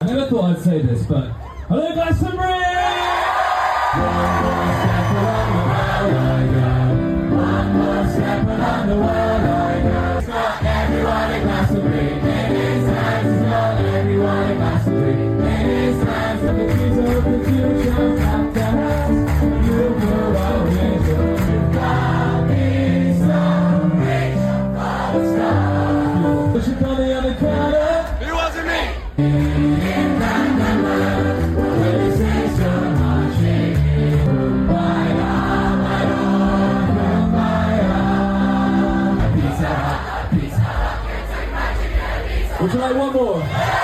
I never thought I'd say this, but hello, Glastonbury! One more step around the world I go. It's not everyone in Glastonbury. It is time. It's not everyone in Glastonbury. It is time for the kids of the future. Clap their hands. You will always know. You've got me so rich for the stars. Push it on the other corner. It wasn't me. Would you like one more?